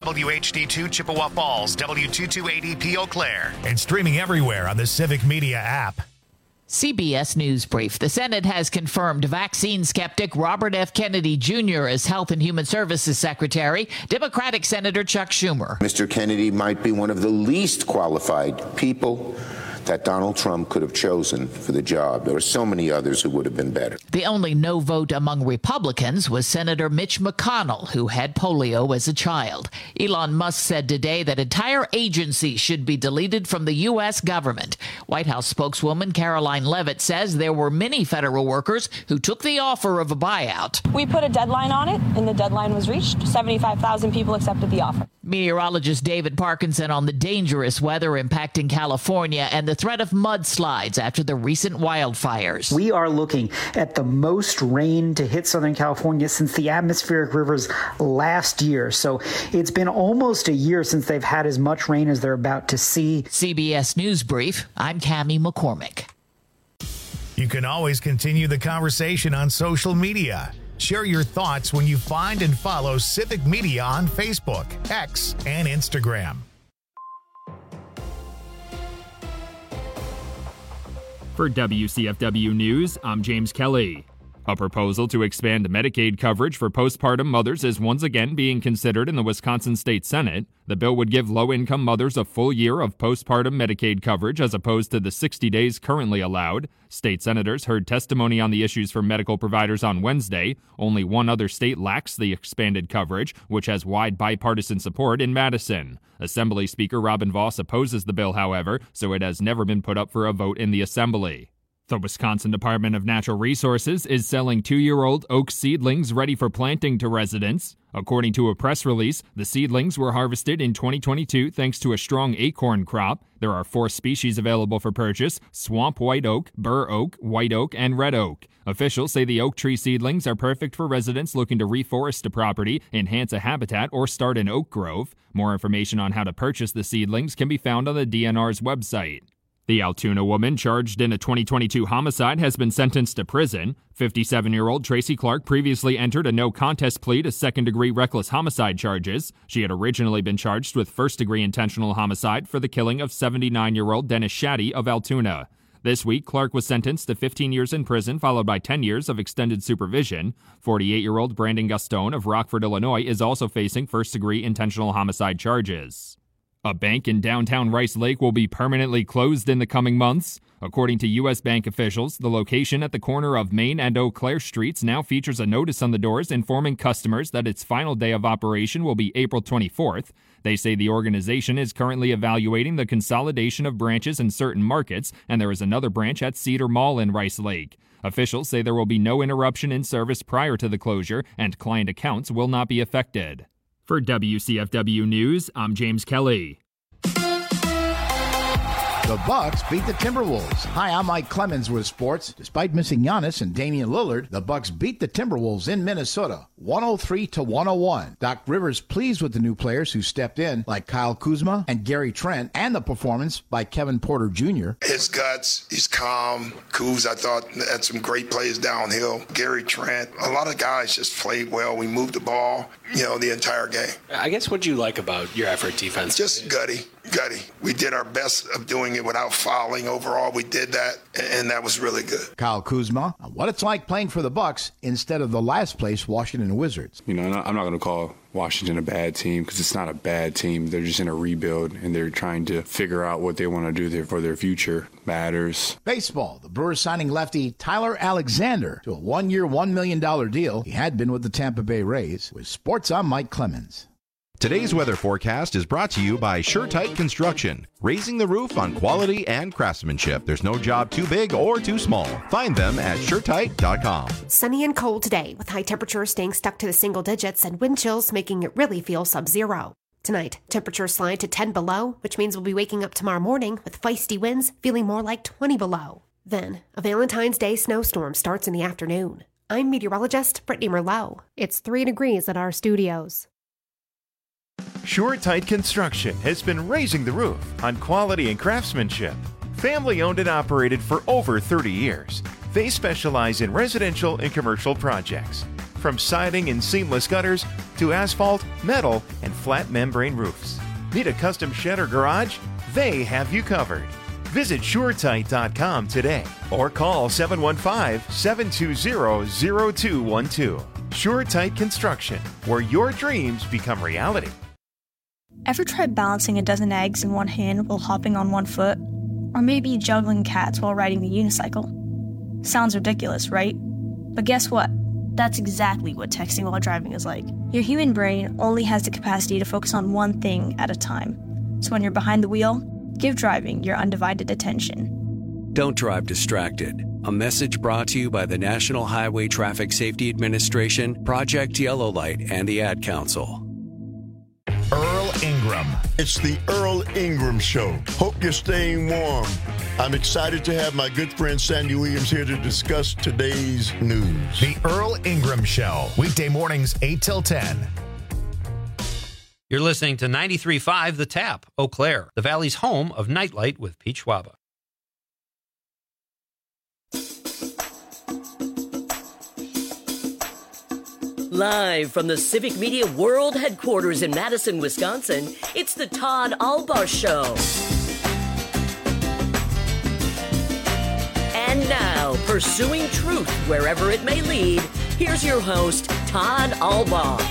WHD2 Chippewa Falls, W228EP Eau Claire. And streaming everywhere on the Civic Media app. CBS News Brief. The Senate has confirmed vaccine skeptic Robert F. Kennedy Jr. as Health and Human Services Secretary. Democratic Senator Chuck Schumer. Mr. Kennedy might be one of the least qualified people that Donald Trump could have chosen for the job. There were so many others who would have been better. The only no vote among Republicans was Senator Mitch McConnell, who had polio as a child. Elon Musk said today that entire agencies should be deleted from the U.S. government. White House spokeswoman Caroline Leavitt says there were many federal workers who took the offer of a buyout. We put a deadline on it, and the deadline was reached. 75,000 people accepted the offer. Meteorologist David Parkinson on the dangerous weather impacting California and the threat of mudslides after the recent wildfires. We are looking at the most rain to hit Southern California since the atmospheric rivers last year. So it's been almost a year since they've had as much rain as they're about to see. CBS News Brief, I'm Cammie McCormick. You can always continue the conversation on social media. Share your thoughts when you find and follow Civic Media on Facebook, X, and Instagram. For WCFW News, I'm James Kelly. A proposal to expand Medicaid coverage for postpartum mothers is once again being considered in the Wisconsin State Senate. The bill would give low-income mothers a full year of postpartum Medicaid coverage as opposed to the 60 days currently allowed. State senators heard testimony on the issues from medical providers on Wednesday. Only one other state lacks the expanded coverage, which has wide bipartisan support in Madison. Assembly Speaker Robin Vos opposes the bill, however, so it has never been put up for a vote in the Assembly. The Wisconsin Department of Natural Resources is selling 2-year-old oak seedlings ready for planting to residents. According to a press release, the seedlings were harvested in 2022 thanks to a strong acorn crop. There are 4 species available for purchase: swamp white oak, bur oak, white oak, and red oak. Officials say the oak tree seedlings are perfect for residents looking to reforest a property, enhance a habitat, or start an oak grove. More information on how to purchase the seedlings can be found on the DNR's website. The Altoona woman charged in a 2022 homicide has been sentenced to prison. 57-year-old Tracy Clark previously entered a no-contest plea to second-degree reckless homicide charges. She had originally been charged with first-degree intentional homicide for the killing of 79-year-old Dennis Shaddy of Altoona. This week, Clark was sentenced to 15 years in prison, followed by 10 years of extended supervision. 48-year-old Brandon Gastone of Rockford, Illinois, is also facing first-degree intentional homicide charges. A bank in downtown Rice Lake will be permanently closed in the coming months. According to U.S. Bank officials, the location at the corner of Main and Eau Claire Streets now features a notice on the doors informing customers that its final day of operation will be April 24th. They say the organization is currently evaluating the consolidation of branches in certain markets, and there is another branch at Cedar Mall in Rice Lake. Officials say there will be no interruption in service prior to the closure, and client accounts will not be affected. For WCFW News, I'm James Kelly. The Bucks beat the Timberwolves. Hi, I'm Mike Clemens with sports. Despite missing Giannis and Damian Lillard, the Bucks beat the Timberwolves in Minnesota, 103-101. Doc Rivers pleased with the new players who stepped in, like Kyle Kuzma and Gary Trent, and the performance by Kevin Porter Jr. His guts, he's calm. Kuz, I thought, had some great plays downhill. Gary Trent, a lot of guys just played well. We moved the ball, the entire game. I guess what do you like about your effort defense? Just gutty. We did our best of doing it without fouling. Overall, we did that, and that was really good. Kyle Kuzma, on what it's like playing for the Bucks instead of the last place Washington Wizards. I'm not going to call Washington a bad team because it's not a bad team. They're just in a rebuild, and they're trying to figure out what they want to do there for their future. Matters. Baseball, the Brewers signing lefty Tyler Alexander to a 1-year, $1 million deal. He had been with the Tampa Bay Rays. With sports, I'm Mike Clemens. Today's weather forecast is brought to you by SureTight Construction, raising the roof on quality and craftsmanship. There's no job too big or too small. Find them at SureTight.com. Sunny and cold today, with high temperatures staying stuck to the single digits and wind chills making it really feel sub-zero. Tonight, temperatures slide to 10 below, which means we'll be waking up tomorrow morning with feisty winds feeling more like 20 below. Then, a Valentine's Day snowstorm starts in the afternoon. I'm meteorologist Brittany Merlot. It's 3 degrees at our studios. SureTight Construction has been raising the roof on quality and craftsmanship. Family owned and operated for over 30 years. They specialize in residential and commercial projects. From siding and seamless gutters to asphalt, metal, and flat membrane roofs. Need a custom shed or garage? They have you covered. Visit SureTight.com today or call 715-720-0212. SureTight Construction, where your dreams become reality. Ever tried balancing a dozen eggs in one hand while hopping on one foot? Or maybe juggling cats while riding a unicycle? Sounds ridiculous, right? But guess what? That's exactly what texting while driving is like. Your human brain only has the capacity to focus on one thing at a time. So when you're behind the wheel, give driving your undivided attention. Don't drive distracted. A message brought to you by the National Highway Traffic Safety Administration, Project Yellow Light, and the Ad Council. Earl Ingram. It's the Earl Ingram Show. Hope you're staying warm. I'm excited to have my good friend Sandy Williams here to discuss today's news. The Earl Ingram Show, weekday mornings 8 till 10. You're listening to 93.5 The Tap, Eau Claire, the Valley's home of Nightlight with Pete Schwaba. Live from the Civic Media World Headquarters in Madison, Wisconsin, it's the Todd Albaugh Show. And now, pursuing truth wherever it may lead, here's your host, Todd Albaugh.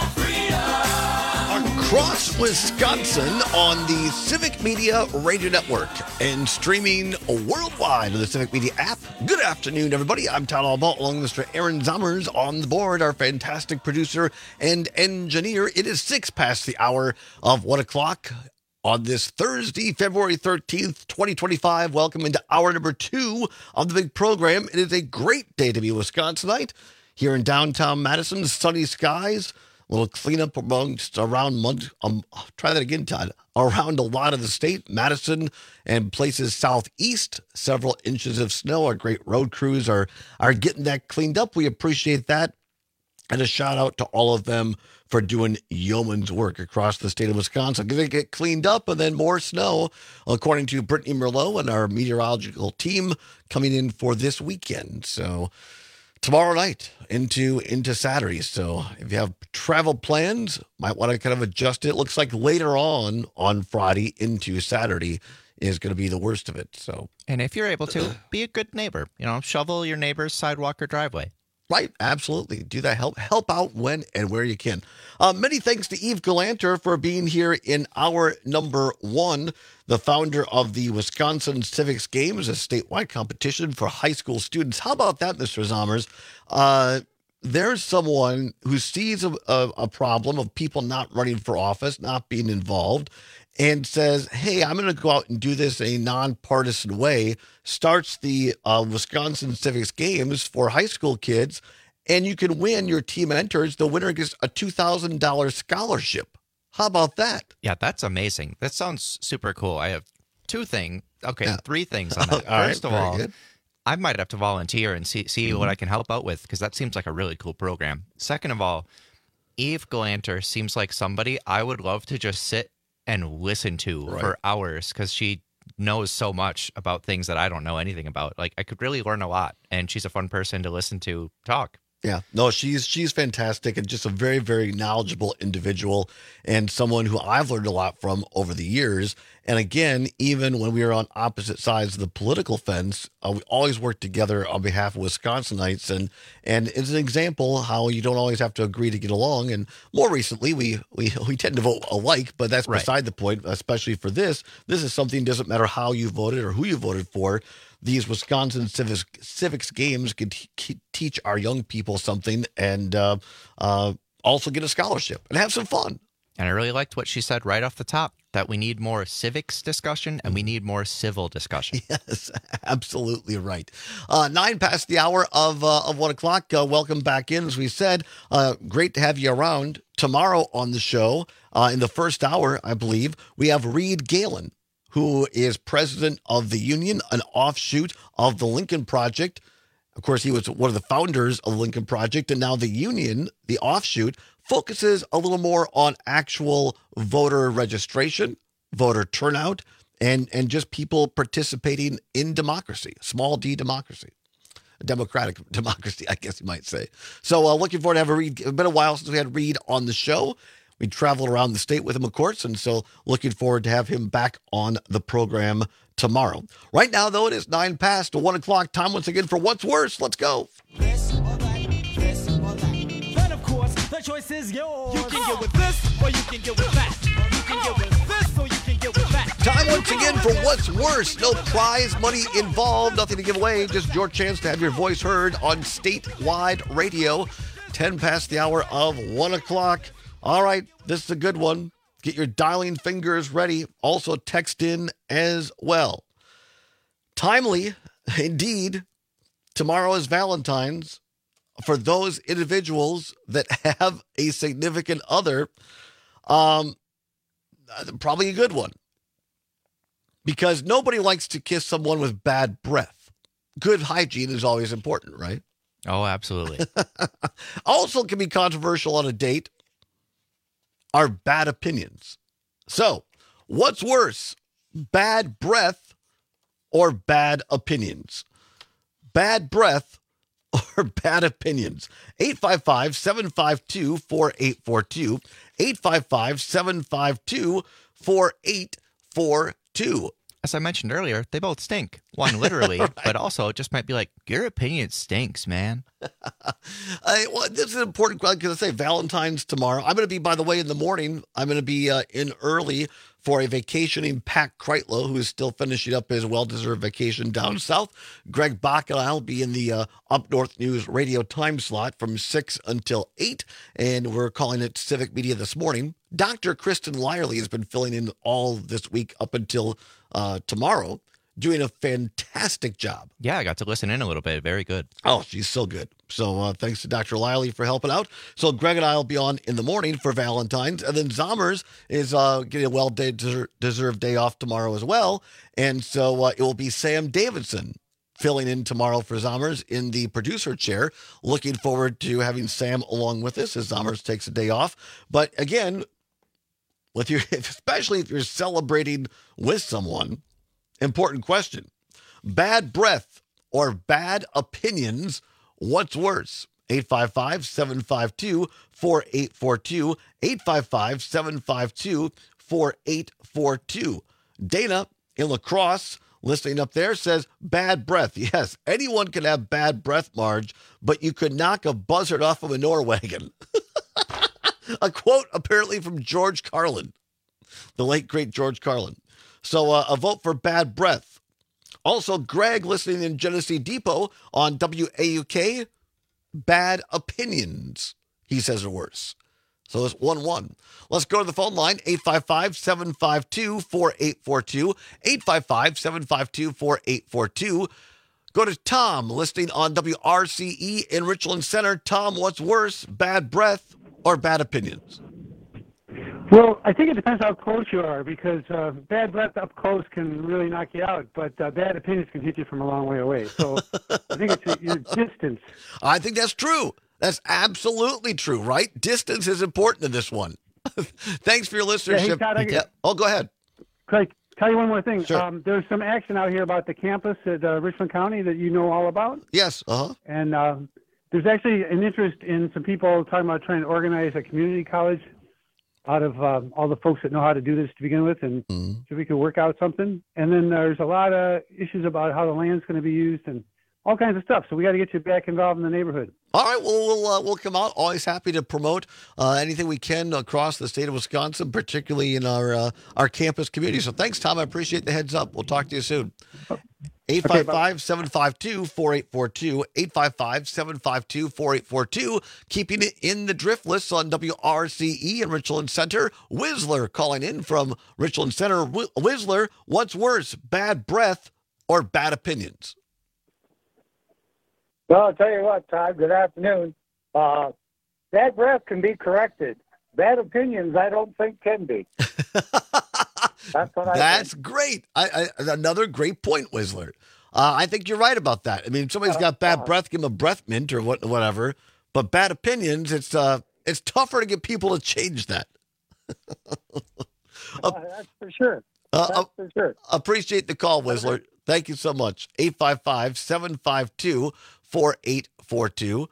Across Wisconsin on the Civic Media Radio Network and streaming worldwide on the Civic Media app. Good afternoon, everybody. I'm Todd Albaugh, along with Mr. Aaron Zommers on the board, our fantastic producer and engineer. It is 6 past the hour of 1 o'clock on this Thursday, February 13th, 2025. Welcome into hour number 2 of the big program. It is a great day to be a Wisconsinite here in downtown Madison. Sunny skies. A little cleanup around try that again, Todd. Around a lot of the state, Madison and places southeast, several inches of snow. Our great road crews are getting that cleaned up. We appreciate that. And a shout out to all of them for doing yeoman's work across the state of Wisconsin. Going to get cleaned up and then more snow, according to Brittany Merlot and our meteorological team coming in for this weekend. So tomorrow night into Saturday. So if you have travel plans, might want to kind of adjust it. It looks like later on Friday into Saturday is going to be the worst of it. So, and if you're able to, be a good neighbor. Shovel your neighbor's sidewalk or driveway. Right, absolutely. Do that. Help out when and where you can. Many thanks to Eve Galanter for being here in hour number 1, the founder of the Wisconsin Civics Games, a statewide competition for high school students. How about that, Mr. Zommers? There's someone who sees a problem of people not running for office, not being involved, and says, hey, I'm going to go out and do this in a nonpartisan way, starts the Wisconsin Civics Games for high school kids, and you can win. Your team enters. The winner gets a $2,000 scholarship. How about that? Yeah, that's amazing. That sounds super cool. I have 3 things on that. First of all, I might have to volunteer and see what I can help out with, because that seems like a really cool program. Second of all, Eve Galanter seems like somebody I would love to just sit and listen to for hours, because she knows so much about things that I don't know anything about. Like, I could really learn a lot, and she's a fun person to listen to talk. Yeah, no, she's fantastic and just a very, very knowledgeable individual and someone who I've learned a lot from over the years. And again, even when we were on opposite sides of the political fence, we always worked together on behalf of Wisconsinites. And it's an example how you don't always have to agree to get along. And more recently, we tend to vote alike, but that's beside the point, especially for this. This is something, doesn't matter how you voted or who you voted for. These Wisconsin Civics Games could teach our young people something and also get a scholarship and have some fun. And I really liked what she said right off the top, that we need more civics discussion and we need more civil discussion. Yes, absolutely right. 9 past the hour of 1 o'clock. Welcome back in. As we said, great to have you around. Tomorrow on the show, in the first hour, I believe, we have Reed Galen, who is president of the Union, an offshoot of the Lincoln Project. Of course, he was one of the founders of the Lincoln Project, and now the Union, the offshoot, focuses a little more on actual voter registration, voter turnout, and just people participating in democracy, small d democracy. democratic democracy, I guess you might say. So looking forward to have Reed. It's been a while since we had Reed on the show. We traveled around the state with him, of course, and so looking forward to have him back on the program tomorrow. Right now, though, it is 9 past 1 o'clock. Time once again for What's Worse. Let's go. This or that, this or that. Then, of course, the choice is yours. You can get with this or you can get with that. You can get with this or you can get with that. Time once again for What's Worse. No prize money involved, nothing to give away, just your chance to have your voice heard on statewide radio. 10 past the hour of 1 o'clock. All right, this is a good one. Get your dialing fingers ready. Also text in as well. Timely, indeed, tomorrow is Valentine's. For those individuals that have a significant other, probably a good one. Because nobody likes to kiss someone with bad breath. Good hygiene is always important, right? Oh, absolutely. Also can be controversial on a date are bad opinions. So, what's worse, bad breath or bad opinions? Bad breath or bad opinions? 855-752-4842. 855-752-4842. As I mentioned earlier, they both stink. One literally, right. But also it just might be like, your opinion stinks, man. Well, this is an important question because I say Valentine's tomorrow. I'm going to be, by the way, in the morning. I'm going to be in early for a vacationing Pat Kreitlow, who is still finishing up his well-deserved vacation down south. Greg Bach and I will be in the Up North News radio time slot from 6 until 8, and we're calling it Civic Media This Morning. Dr. Kristen Lyerly has been filling in all this week up until tomorrow, doing a fantastic job. Yeah, I got to listen in a little bit. Very good. Oh, she's so good. So thanks to Dr. Lyerly for helping out. So Greg and I will be on in the morning for Valentine's. And then Zommers is getting a well-deserved day off tomorrow as well. And so it will be Sam Davidson filling in tomorrow for Zommers in the producer chair. Looking forward to having Sam along with us as Zommers takes a day off. But again, with your, especially if you're celebrating with someone, important question. Bad breath or bad opinions, what's worse? 855-752-4842. 855-752-4842. Dana in La Crosse, listening up there, says bad breath. Yes, anyone can have bad breath, Marge, but you could knock a buzzard off of a Norwegian. A quote apparently from George Carlin, the late, great George Carlin. So a vote for bad breath. Also, Greg listening in Genesee Depot on WAUK, bad opinions, he says are worse. So it's 1-1. Let's go to the phone line, 855-752-4842, 855-752-4842. Go to Tom, listening on WRCE in Richland Center. Tom, what's worse, bad breath or bad opinions? Well, I think it depends how close you are, because bad breath up close can really knock you out, but bad opinions can hit you from a long way away. So I think it's your distance. I think that's true. That's absolutely true, right? Distance is important in this one. Thanks for your listenership. Yeah, hey, Todd, Oh, go ahead. Can I tell you one more thing? Sure. There's some action out here about the campus at Richland County that you know all about. Yes. Uh-huh. And there's actually an interest in some people talking about trying to organize a community college out of all the folks that know how to do this to begin with, and see if we could work out something. And then there's a lot of issues about how the land's going to be used and all kinds of stuff. So we got to get you back involved in the neighborhood. All right, well, we'll come out. Always happy to promote anything we can across the state of Wisconsin, particularly in our campus community. So thanks, Tom. I appreciate the heads up. We'll talk to you soon. 855-752-4842, 855-752-4842, keeping it in the drift list on WRCE in Richland Center. Whistler calling in from Richland Center. Whistler, what's worse, bad breath or bad opinions? Well, I'll tell you what, Todd, good afternoon. Bad breath can be corrected. Bad opinions, I don't think can be. That's what I think. That's great. Another great point, Whistler. I think you're right about that. I mean, if somebody's got bad breath, give them a breath mint or whatever. But bad opinions, it's tougher to get people to change that. That's for sure. That's for sure. Appreciate the call, Whistler. Thank you so much. 855-752-4842. 855-752-4842.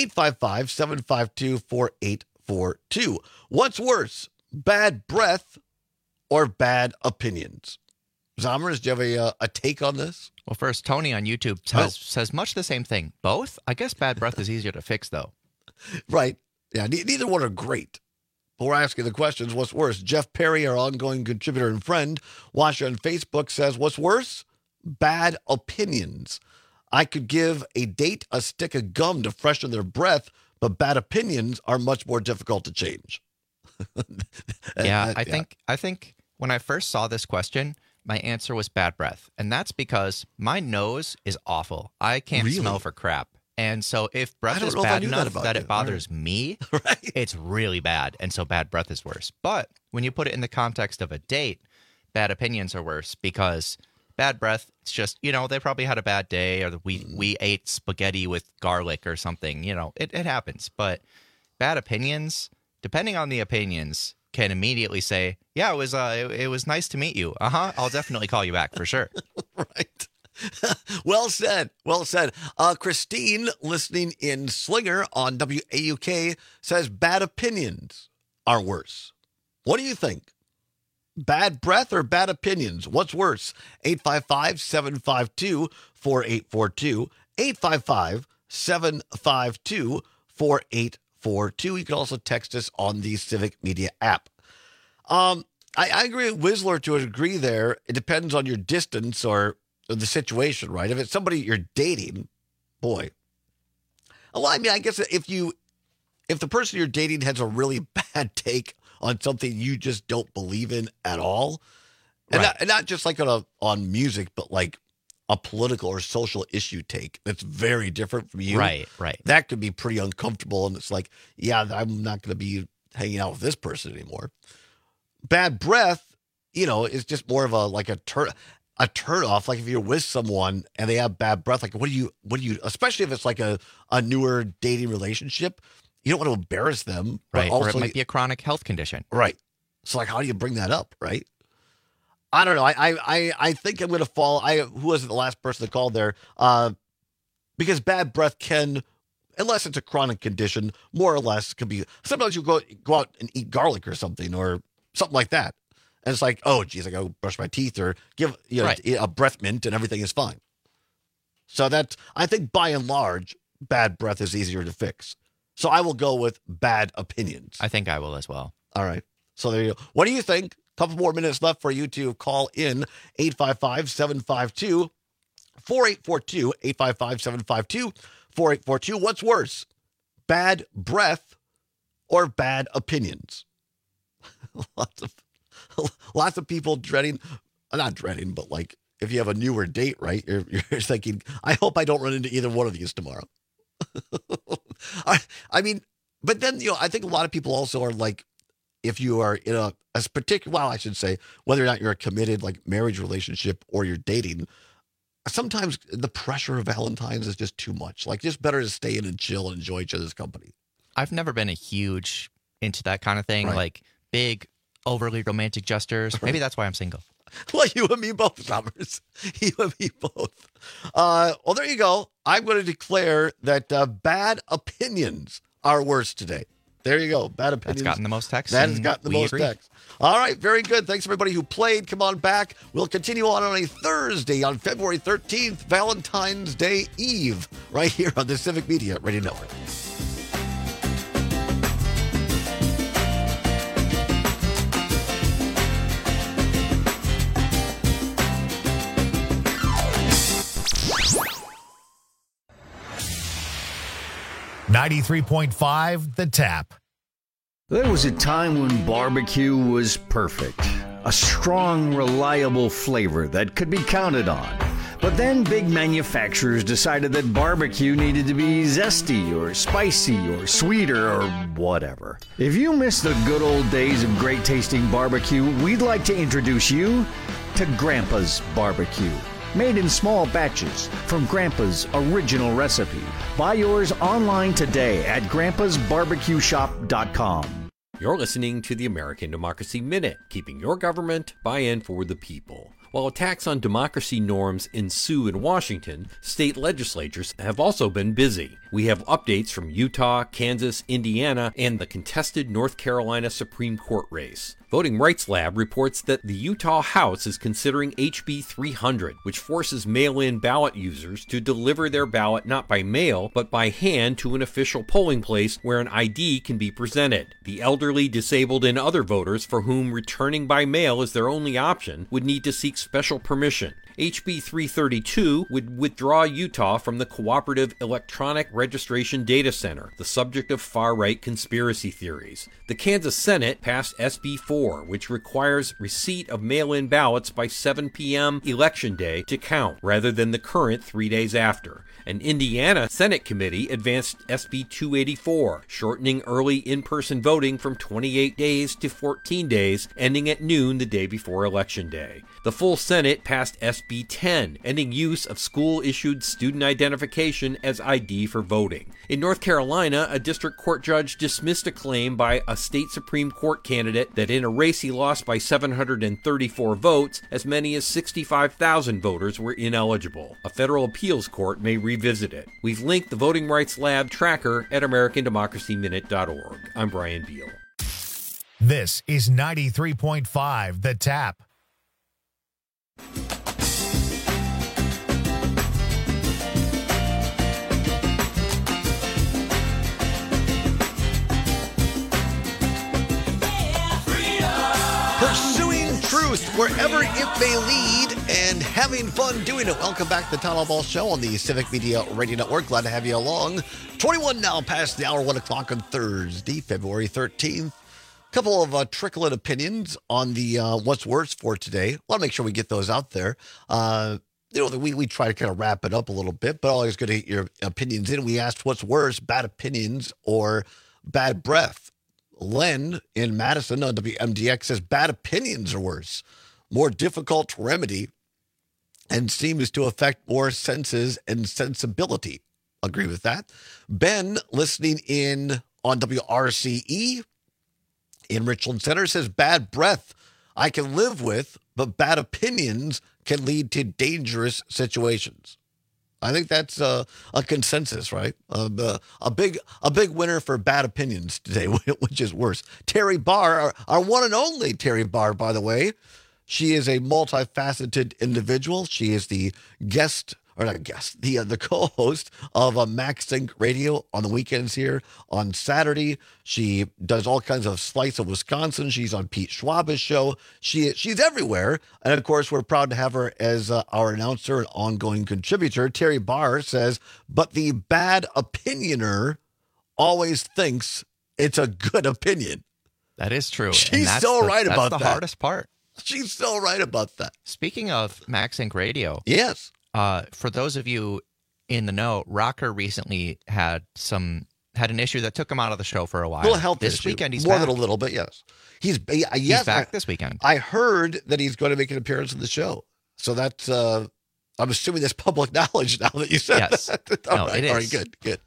855-752-4842. What's worse, bad breath or bad opinions? Zommers, do you have a take on this? Well, first, Tony on YouTube says much the same thing. Both? I guess bad breath is easier to fix, though. Right. Yeah, neither one are great. But we're asking the questions, what's worse? Jeff Perry, our ongoing contributor and friend, watcher on Facebook, says, what's worse? Bad opinions. I could give a date a stick of gum to freshen their breath, but bad opinions are much more difficult to change. Yeah, I think when I first saw this question, my answer was bad breath. And that's because my nose is awful. I can't smell for crap. And so if breath is bad enough that it bothers me, it's really bad. And so bad breath is worse. But when you put it in the context of a date, bad opinions are worse because bad breath, it's just, they probably had a bad day or we ate spaghetti with garlic or something. It happens. But bad opinions, depending on the opinions, can immediately say, yeah, it was nice to meet you. I'll definitely call you back for sure. Right. Well said. Well said. Christine, listening in Slinger on WAUK, says bad opinions are worse. What do you think? Bad breath or bad opinions? What's worse? 855-752-4842. 855-752-4842. You can also text us on the Civic Media app. I agree with Whistler to a degree there. It depends on your distance or the situation, right? If it's somebody you're dating, boy. Well, I mean, I guess if the person you're dating has a really bad take on something you just don't believe in at all, and not just like on music, but like a political or social issue take that's very different from you. Right. That could be pretty uncomfortable, and it's like, yeah, I'm not going to be hanging out with this person anymore. Bad breath, is just more of a turn off. Like if you're with someone and they have bad breath, like what do you, especially if it's like a newer dating relationship, you don't want to embarrass them. Right. Also, or it might be a chronic health condition. Right. So like, how do you bring that up? Right. I don't know. I think I'm going to fall. Who was the last person that called there? Because bad breath can, unless it's a chronic condition, more or less could be, sometimes you go out and eat garlic or something like that. And it's like, oh, geez, I got to brush my teeth or give a breath mint and everything is fine. So I think by and large, bad breath is easier to fix. So I will go with bad opinions. I think I will as well. All right. So there you go. What do you think? A couple more minutes left for you to call in 855-752-4842. 855-752-4842. What's worse, bad breath or bad opinions? Lots of people not dreading, but like if you have a newer date, right? You're thinking, I hope I don't run into either one of these tomorrow. I mean, but then, I think a lot of people also are like, if you are in I should say, whether or not you're a committed like marriage relationship or you're dating, sometimes the pressure of Valentine's is just too much. Like, just better to stay in and chill and enjoy each other's company. I've never been a huge into that kind of thing, like big, overly romantic gestures. Right. Maybe that's why I'm single. Well, you and me both, Summers. You and me both. Well, there you go. I'm going to declare that bad opinions are worse today. There you go. Bad opinions. That's gotten the most text. That has gotten the most text. All right. Very good. Thanks, everybody who played. Come on back. We'll continue on a Thursday on February 13th, Valentine's Day Eve, right here on the Civic Media Radio Network. .5 The Tap. There was a time when barbecue was perfect. A strong, reliable flavor that could be counted on. But then big manufacturers decided that barbecue needed to be zesty or spicy or sweeter or whatever. If you miss the good old days of great tasting barbecue, we'd like to introduce you to Grandpa's Barbecue. Made in small batches from Grandpa's original recipe. Buy yours online today at grandpasbarbecueshop.com. You're listening to the American Democracy Minute, keeping your government by and for the people. While attacks on democracy norms ensue in Washington, state legislatures have also been busy. We have updates from Utah, Kansas, Indiana, and the contested North Carolina Supreme Court race. Voting Rights Lab reports that the Utah House is considering HB 300, which forces mail-in ballot users to deliver their ballot not by mail, but by hand to an official polling place where an ID can be presented. The elderly, disabled, and other voters for whom returning by mail is their only option would need to seek special permission. HB 332 would withdraw Utah from the Cooperative Electronic Registration Data Center, the subject of far-right conspiracy theories. The Kansas Senate passed SB 4, which requires receipt of mail-in ballots by 7 p.m. Election Day to count, rather than the current 3 days after. An Indiana Senate committee advanced SB 284, shortening early in-person voting from 28 days to 14 days, ending at noon the day before Election Day. The full Senate passed SB 10, ending use of school-issued student identification as ID for voting. In North Carolina, a district court judge dismissed a claim by a state Supreme Court candidate that in a race he lost by 734 votes, as many as 65,000 voters were ineligible. A federal appeals court may revisit it. We've linked the Voting Rights Lab tracker at AmericanDemocracyMinute.org. I'm Brian Beal. This is 93.5 The Tap. Pursuing truth wherever it may lead and having fun doing it. Welcome back to the Town Hall Ball Show on the Civic Media Radio Network. Glad to have you along. 21 now past the hour, 1 o'clock on Thursday, February 13th. Couple of trickling opinions on the what's worse for today. I want to make sure we get those out there. We try to kind of wrap it up a little bit, but always good to get your opinions in. We asked what's worse, bad opinions or bad breath. Len in Madison on WMDX says bad opinions are worse, more difficult to remedy, and seems to affect more senses and sensibility. Agree with that. Ben, listening in on WRCE in Richland Center, says bad breath I can live with, but bad opinions can lead to dangerous situations. I think that's a consensus, right? A big winner for bad opinions today, which is worse. Terry Barr, our one and only Terry Barr, by the way. She is a multifaceted individual. She is the the co-host of MaxSync Radio on the weekends here on Saturday. She does all kinds of slice of Wisconsin. She's on Pete Schwab's show. She's everywhere. And of course, we're proud to have her as our announcer and ongoing contributor. Terry Barr says, but the bad opinioner always thinks it's a good opinion. That is true. She's so right about that. That's the hardest part. She's so right about that. Speaking of MaxSync Radio. Yes. For those of you in the know, Rocker recently had an issue that took him out of the show for a while. A little health this issue. Weekend he's more back. than a little bit, yes. He's back this weekend. I heard that he's going to make an appearance on the show. So that's I'm assuming that's public knowledge now that you said yes. that. It is. All right, good.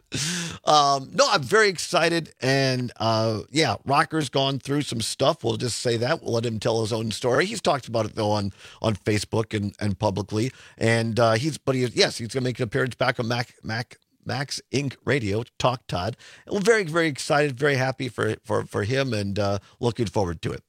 No, I'm very excited. And Rocker's gone through some stuff. We'll just say that. We'll let him tell his own story. He's talked about it, though, on Facebook and publicly. And he's going to make an appearance back on Max Inc. Radio, Talk Todd. And we're very, very excited, very happy for him and looking forward to it.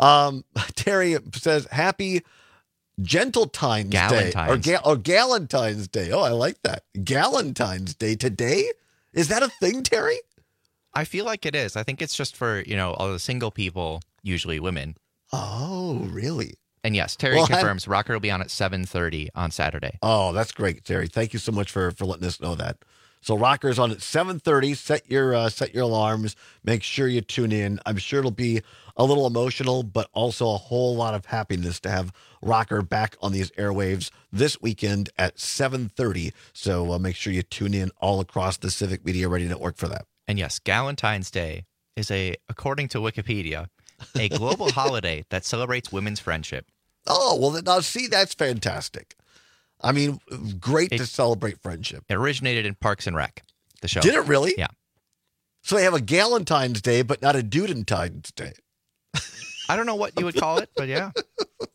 Terry says, happy Gentletine's Day or Galentine's Day. Oh, I like that. Galentine's Day today? Is that a thing, Terry? I feel like it is. I think it's just for, all the single people, usually women. Oh, really? And yes, Terry confirms Rocker will be on at 7:30 on Saturday. Oh, that's great, Terry. Thank you so much for letting us know that. So Rocker's on at 7:30. Set your alarms. Make sure you tune in. I'm sure it'll be a little emotional, but also a whole lot of happiness to have Rocker back on these airwaves this weekend at 7:30. So make sure you tune in all across the Civic Media Radio Network for that. And yes, Galentine's Day is according to Wikipedia, a global holiday that celebrates women's friendship. Oh, well, now see, that's fantastic. I mean, great to celebrate friendship. It originated in Parks and Rec, the show. Did it really? Yeah. So they have a Galentine's Day, but not a Dudentine's Day. I don't know what you would call it, but yeah.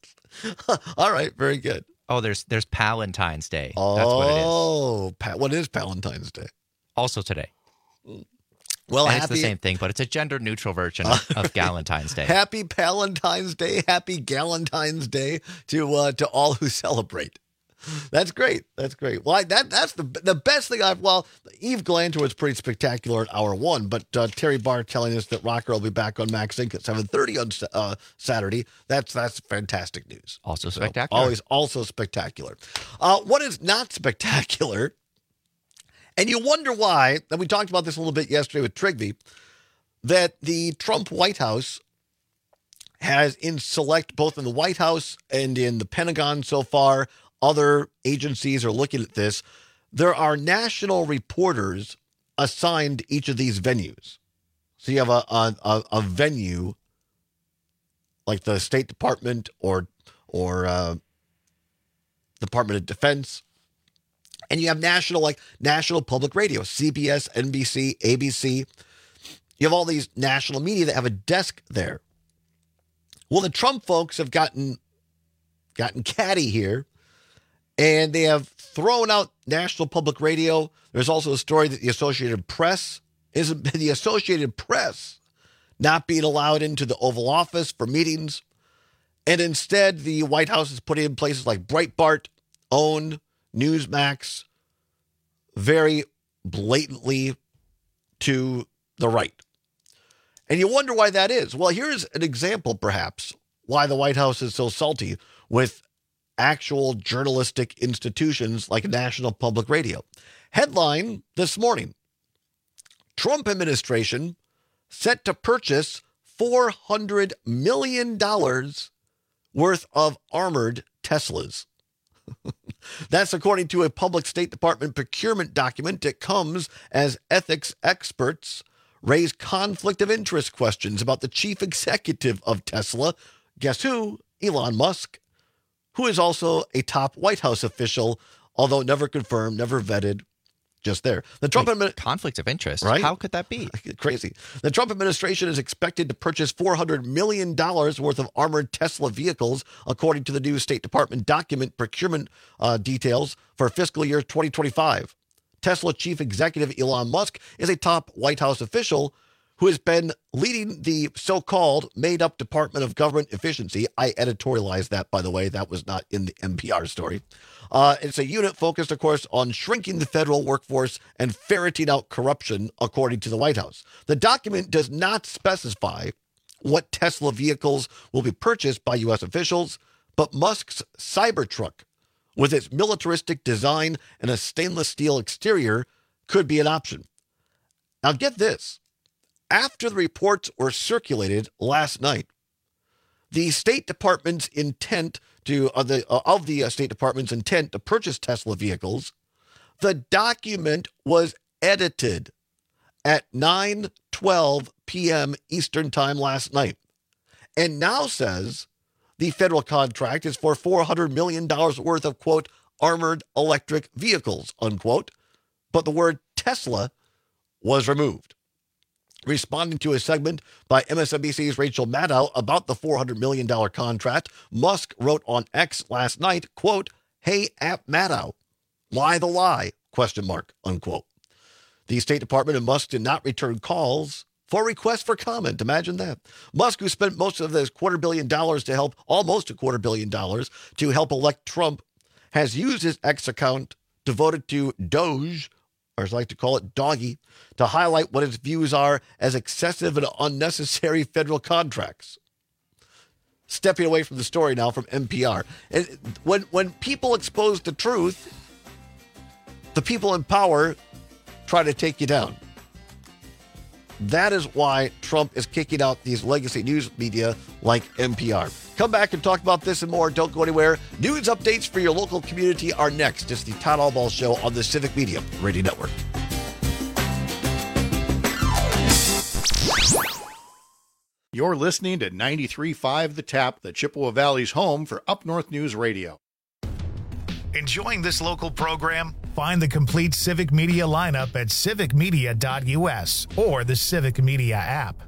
All right, very good. Oh, there's Palentine's Day. That's what it is. Oh, what is Palentine's Day? Also today. Well, and it's the same thing, but it's a gender-neutral version of Galentine's Day. Happy Palentine's Day, happy Galentine's Day to all who celebrate. That's great. That's great. Well, that's the best thing Eve Galanter was pretty spectacular at hour one, but Terry Barr telling us that Rocker will be back on Max Inc. at 7:30 on Saturday. That's fantastic news. Also spectacular. Always also spectacular. What is not spectacular? And you wonder why, and we talked about this a little bit yesterday with Trigby, that the Trump White House has both in the White House and in the Pentagon so far, other agencies are looking at this. There are national reporters assigned to each of these venues. So you have a venue like the State Department or Department of Defense. And you have national public radio, CBS, NBC, ABC. You have all these national media that have a desk there. Well, the Trump folks have gotten catty here, and they have thrown out national public radio. There's also a story that the Associated Press not being allowed into the Oval Office for meetings. And instead, the White House is putting in places like Breitbart, OWN, Newsmax, very blatantly to the right. And you wonder why that is. Well, here's an example, perhaps, why the White House is so salty with actual journalistic institutions like National Public Radio. Headline this morning: Trump administration set to purchase $400 million worth of armored Teslas. That's according to a public State Department procurement document that comes as ethics experts raise conflict of interest questions about the chief executive of Tesla. Guess who? Elon Musk, who is also a top White House official, although never confirmed, never vetted. Just there. The Trump conflict of interest, right? How could that be? Crazy. The Trump administration is expected to purchase $400 million worth of armored Tesla vehicles, according to the new State Department document procurement details for fiscal year 2025. Tesla chief executive Elon Musk is a top White House official who has been leading the so-called made-up Department of Government Efficiency. I editorialized that, by the way. That was not in the NPR story. It's a unit focused, of course, on shrinking the federal workforce and ferreting out corruption, according to the White House. The document does not specify what Tesla vehicles will be purchased by U.S. officials, but Musk's Cybertruck, with its militaristic design and a stainless steel exterior, could be an option. Now, get this. After the reports were circulated last night, the State Department's intent the State Department's intent to purchase Tesla vehicles, the document was edited at 9:12 p.m. Eastern Time last night, and now says the federal contract is for $400 million worth of, quote, armored electric vehicles, unquote, but the word Tesla was removed. Responding to a segment by MSNBC's Rachel Maddow about the $400 million contract, Musk wrote on X last night, quote, "Hey, App Maddow, why the lie, ? Unquote. The State Department and Musk did not return calls for requests for comment. Imagine that. Musk, who spent most of this almost $250 million to help elect Trump, has used his X account devoted to Doge, or as I like to call it, Doggy, to highlight what his views are as excessive and unnecessary federal contracts. Stepping away from the story now from NPR. And when people expose the truth, the people in power try to take you down. That is why Trump is kicking out these legacy news media like NPR. Come back and talk about this and more. Don't go anywhere. News updates for your local community are next. It's the Todd Albaugh Show on the Civic Media Radio Network. You're listening to 93.5 The Tap, the Chippewa Valley's home for Up North News Radio. Enjoying this local program? Find the complete Civic Media lineup at civicmedia.us or the Civic Media app.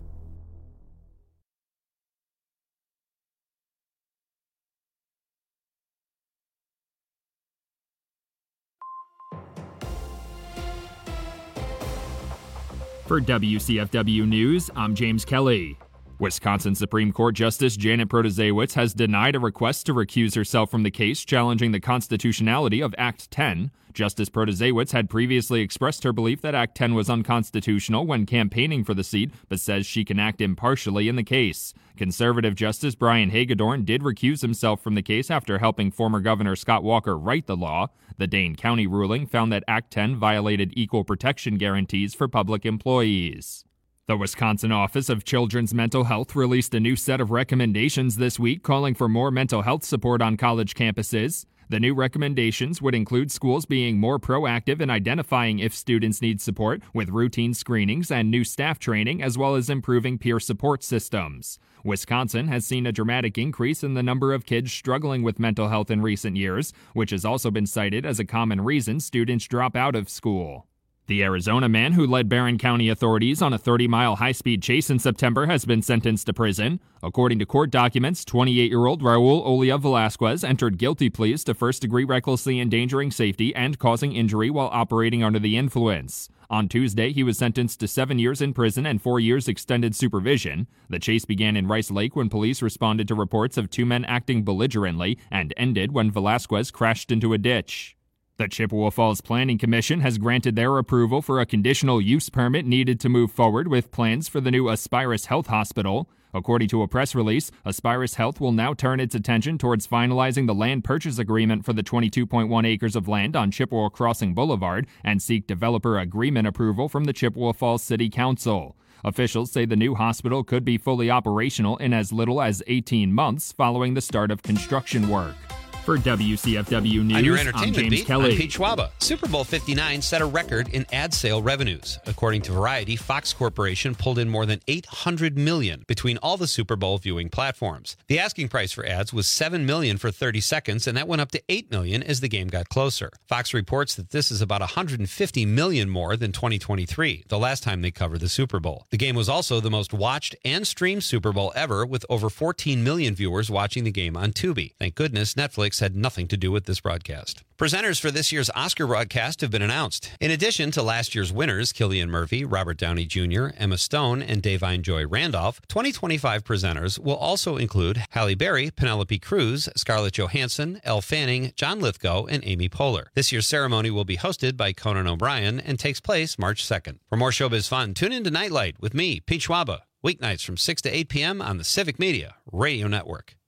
For WCFW News, I'm James Kelly. Wisconsin Supreme Court Justice Janet Protasiewicz has denied a request to recuse herself from the case challenging the constitutionality of Act 10. Justice Protasiewicz had previously expressed her belief that Act 10 was unconstitutional when campaigning for the seat, but says she can act impartially in the case. Conservative Justice Brian Hagedorn did recuse himself from the case after helping former Governor Scott Walker write the law. The Dane County ruling found that Act 10 violated equal protection guarantees for public employees. The Wisconsin Office of Children's Mental Health released a new set of recommendations this week calling for more mental health support on college campuses. The new recommendations would include schools being more proactive in identifying if students need support with routine screenings and new staff training, as well as improving peer support systems. Wisconsin has seen a dramatic increase in the number of kids struggling with mental health in recent years, which has also been cited as a common reason students drop out of school. The Arizona man who led Barron County authorities on a 30-mile high-speed chase in September has been sentenced to prison. According to court documents, 28-year-old Raul Olia Velasquez entered guilty pleas to first-degree recklessly endangering safety and causing injury while operating under the influence. On Tuesday, he was sentenced to 7 years in prison and 4 years extended supervision. The chase began in Rice Lake when police responded to reports of two men acting belligerently and ended when Velasquez crashed into a ditch. The Chippewa Falls Planning Commission has granted their approval for a conditional use permit needed to move forward with plans for the new Aspirus Health Hospital. According to a press release, Aspirus Health will now turn its attention towards finalizing the land purchase agreement for the 22.1 acres of land on Chippewa Crossing Boulevard and seek developer agreement approval from the Chippewa Falls City Council. Officials say the new hospital could be fully operational in as little as 18 months following the start of construction work. For WCFW News, on your I'm entertainment James beat, Kelly. I'm Pete Schwaba. Super Bowl 59 set a record in ad sale revenues. According to Variety, Fox Corporation pulled in more than $800 million between all the Super Bowl viewing platforms. The asking price for ads was $7 million for 30 seconds, and that went up to $8 million as the game got closer. Fox reports that this is about $150 million more than 2023, the last time they covered the Super Bowl. The game was also the most watched and streamed Super Bowl ever, with over 14 million viewers watching the game on Tubi. Thank goodness Netflix had nothing to do with this broadcast. Presenters for this year's Oscar broadcast have been announced. In addition to last year's winners, Cillian Murphy, Robert Downey Jr., Emma Stone, and Da'Vine Joy Randolph, 2025 presenters will also include Halle Berry, Penelope Cruz, Scarlett Johansson, Elle Fanning, John Lithgow, and Amy Poehler. This year's ceremony will be hosted by Conan O'Brien and takes place March 2nd. For more showbiz fun, tune in to Nightlight with me, Pete Schwaba, weeknights from 6 to 8 p.m. on the Civic Media Radio Network.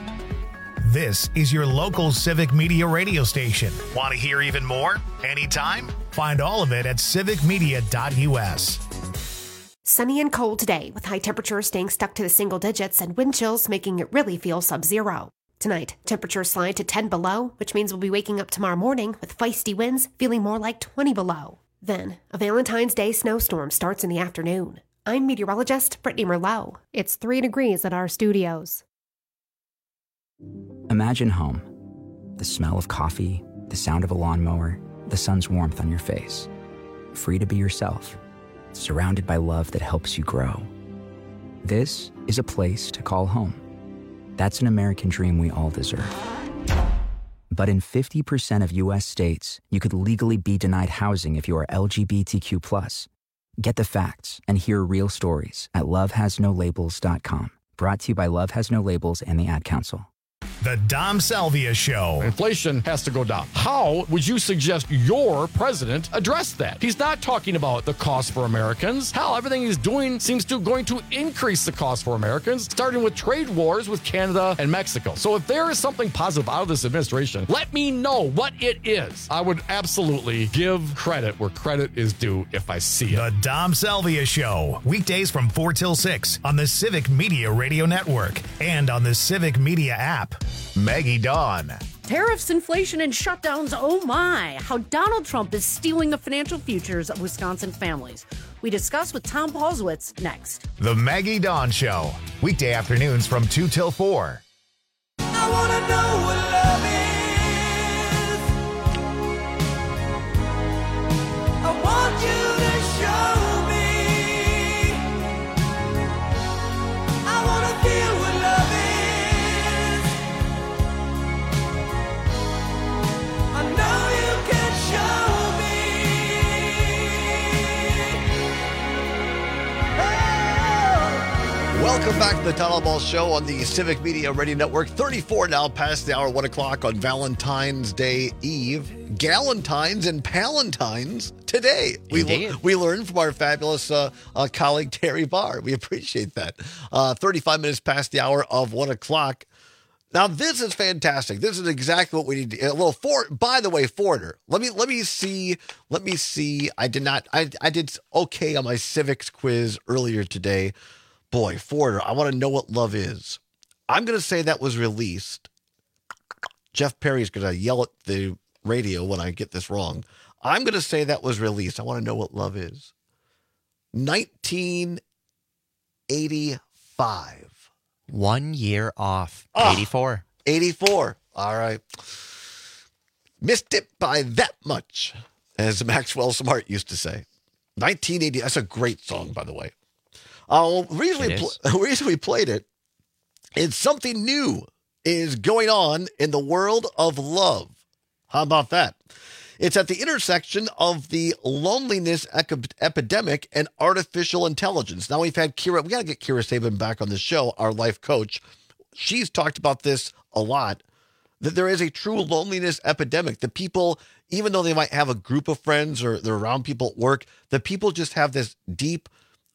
This is your local Civic Media radio station. Want to hear even more? Anytime? Find all of it at civicmedia.us. Sunny and cold today, with high temperatures staying stuck to the single digits and wind chills making it really feel sub-zero. Tonight, temperatures slide to 10 below, which means we'll be waking up tomorrow morning with feisty winds feeling more like 20 below. Then, a Valentine's Day snowstorm starts in the afternoon. I'm meteorologist Brittany Merlot. It's 3 degrees at our studios. Imagine home. The smell of coffee, the sound of a lawnmower, the sun's warmth on your face. Free to be yourself, surrounded by love that helps you grow. This is a place to call home. That's an American dream we all deserve. But in 50% of U.S. states, you could legally be denied housing if you are LGBTQ+. Get the facts and hear real stories at lovehasnolabels.com. Brought to you by Love Has No Labels and the Ad Council. The Dom Salvia Show. Inflation has to go down. How would you suggest your president address that? He's not talking about the cost for Americans. Hell, everything he's doing seems to going to increase the cost for Americans, starting with trade wars with Canada and Mexico. So if there is something positive out of this administration, let me know what it is. I would absolutely give credit where credit is due if I see it. The Dom Salvia Show. Weekdays from 4 till 6 on the Civic Media Radio Network and on the Civic Media app. Maggie Dawn. Tariffs, inflation, and shutdowns, oh my, how Donald Trump is stealing the financial futures of Wisconsin families. We discuss with Tom Paulswitz next. The Maggie Dawn Show. Weekday afternoons from 2 till 4. I want to know what love is. I want you to show me. I want to feel what love is. I know you can show me. Welcome back to the Todd Ball Show on the Civic Media Radio Network. 34 now past the hour, 1 o'clock on Valentine's Day Eve. Galentines and Palentines today. We learned from our fabulous colleague, Terry Barr. We appreciate that. 35 minutes past the hour of 1 o'clock. Now, this is fantastic. This is exactly what we need. By the way, Foreigner, let me see. I did okay on my civics quiz earlier today. Boy, Foreigner, I want to know what love is. I'm going to say that was released. Jeff Perry's going to yell at the radio when I get this wrong. I'm going to say that was released. I want to know what love is. 1985. 1 year off. 84. 84. All right. Missed it by that much, as Maxwell Smart used to say. 1980. That's a great song, by the way. The reason we played it is something new is going on in the world of love. How about that? It's at the intersection of the loneliness epidemic and artificial intelligence. Now we've had Kira. We got to get Kira Sabin back on the show, our life coach. She's talked about this a lot, that there is a true loneliness epidemic. The people, even though they might have a group of friends or they're around people at work, the people just have this deep,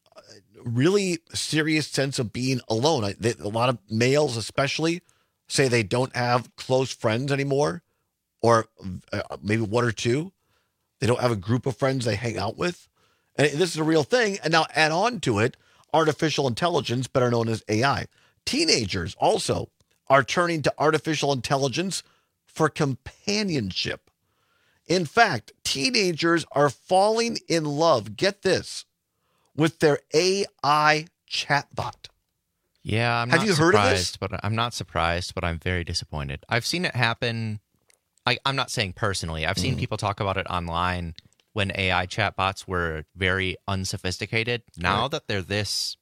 really serious sense of being alone. A lot of males especially say they don't have close friends anymore, or maybe one or two. They don't have a group of friends they hang out with. And this is a real thing. And now add on to it artificial intelligence, better known as AI. Teenagers also are turning to artificial intelligence for companionship. In fact, teenagers are falling in love, get this, with their AI chatbot. Yeah, Have you heard of this? But I'm not surprised, but I'm very disappointed. I've seen it happen. I'm not saying personally. I've seen people talk about it online when AI chatbots were very unsophisticated. Now that they're this,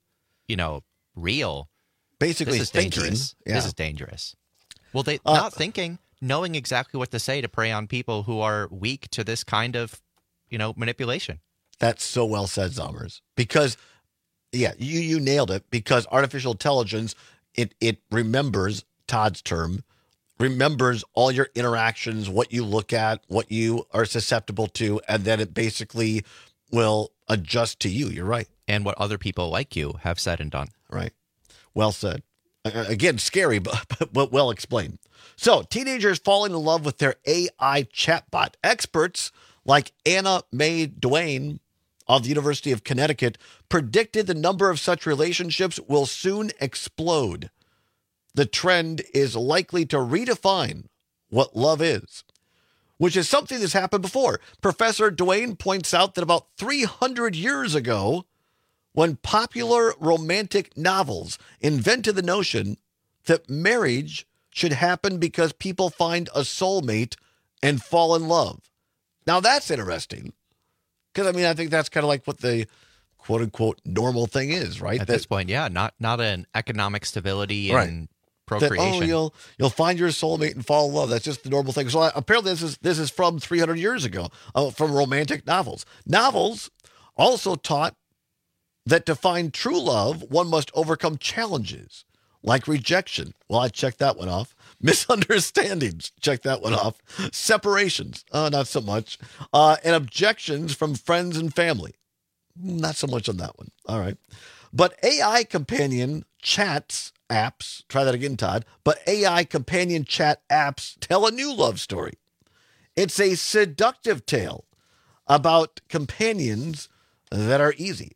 real, basically this is dangerous. Yeah. This is dangerous. Well, they not thinking, knowing exactly what to say to prey on people who are weak to this kind of, manipulation. That's so well said, Zommers. Because, yeah, you nailed it. Because artificial intelligence, it remembers, Todd's term, remembers all your interactions, what you look at, what you are susceptible to, and then it basically will adjust to you. You're right. And what other people like you have said and done. Right. Well said. Again, scary, but well explained. So, teenagers falling in love with their AI chatbot. Experts like Anna Mae Duane of the University of Connecticut predicted the number of such relationships will soon explode. The trend is likely to redefine what love is, which is something that's happened before. Professor Duane points out that about 300 years ago, when popular romantic novels invented the notion that marriage should happen because people find a soulmate and fall in love. Now, that's interesting. Because, I think that's kind of like what the quote-unquote normal thing is, right? At this point, yeah. Not an economic stability and procreation. That, you'll find your soulmate and fall in love. That's just the normal thing. So apparently this is from 300 years ago, from romantic novels. Novels also taught that to find true love, one must overcome challenges like rejection. Well, I checked that one off. Misunderstandings. Check that one off. Separations. Not so much. And objections from friends and family. Not so much on that one. All right. But AI companion chats apps, try that again, Todd. But AI companion chat apps tell a new love story. It's a seductive tale about companions that are easy.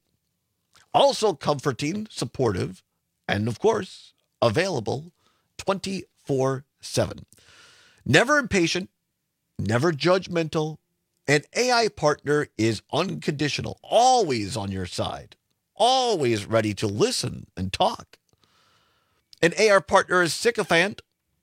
Also comforting, supportive, and of course, available 24/7. Never impatient, never judgmental. An AI partner is unconditional, always on your side, always ready to listen and talk. An AI partner is a sycophant,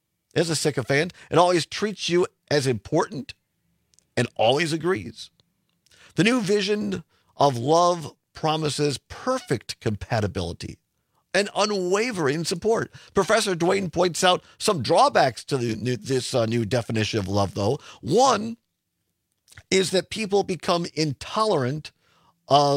and always treats you as important and always agrees. The new vision of love promises perfect compatibility and unwavering support. Professor Duane points out some drawbacks to this new definition of love, though. One is that people become intolerant of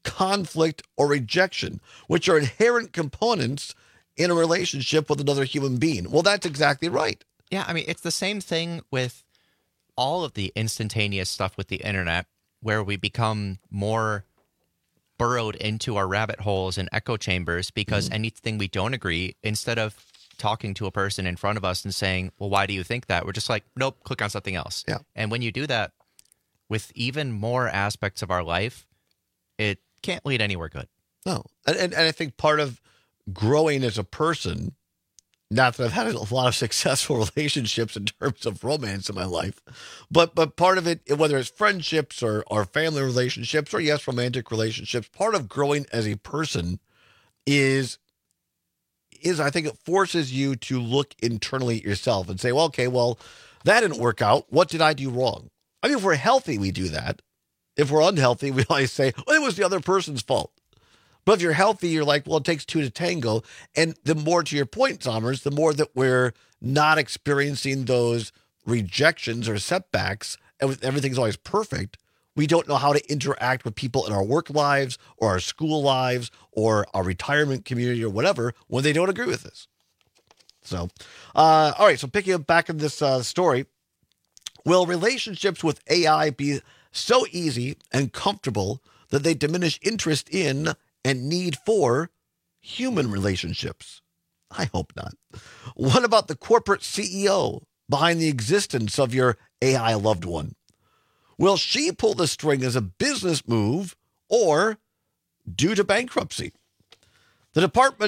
conflict, or rejection, which are inherent components in a relationship with another human being. Well, that's exactly right. Yeah, I mean, it's the same thing with all of the instantaneous stuff with the internet, where we become more burrowed into our rabbit holes and echo chambers because anything we don't agree, instead of talking to a person in front of us and saying, well, why do you think that? We're just like, nope, click on something else. Yeah. And when you do that with even more aspects of our life, it can't lead anywhere good. No. And I think part of growing as a person, not that I've had a lot of successful relationships in terms of romance in my life, but part of it, whether it's friendships or family relationships or, yes, romantic relationships, part of growing as a person is I think it forces you to look internally at yourself and say, well, okay, well, that didn't work out. What did I do wrong? I mean, if we're healthy, we do that. If we're unhealthy, we always say, well, it was the other person's fault. But if you're healthy, you're like, well, it takes two to tango. And the more, to your point, Sommers, the more that we're not experiencing those rejections or setbacks, and everything's always perfect, we don't know how to interact with people in our work lives or our school lives or our retirement community or whatever when they don't agree with us. So, all right, so picking up back in this story, will relationships with AI be so easy and comfortable that they diminish interest in and need for human relationships? I hope not. What about the corporate CEO behind the existence of your AI loved one? Will she pull the string as a business move or due to bankruptcy? The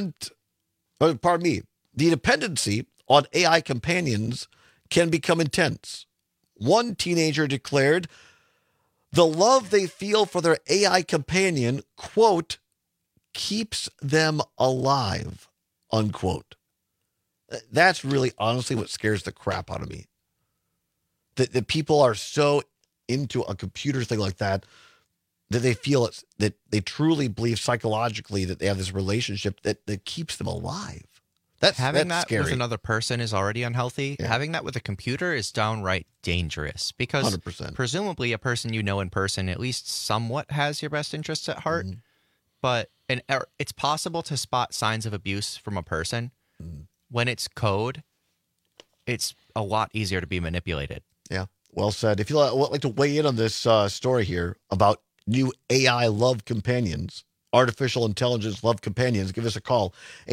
dependency on AI companions can become intense. One teenager declared the love they feel for their AI companion, quote, keeps them alive, unquote. That's really honestly what scares the crap out of me. That people are so into a computer thing like that they feel that they truly believe psychologically that they have this relationship that keeps them alive. Having that's that scary. with another person is already unhealthy. Yeah. Having that with a computer is downright dangerous because 100%. Presumably a person you know in person at least somewhat has your best interests at heart. But it's possible to spot signs of abuse from a person. When it's code, it's a lot easier to be manipulated. Yeah, well said. If you'd like to weigh in on this story here about new AI love companions, artificial intelligence love companions, give us a call.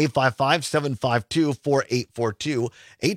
855-752-4842.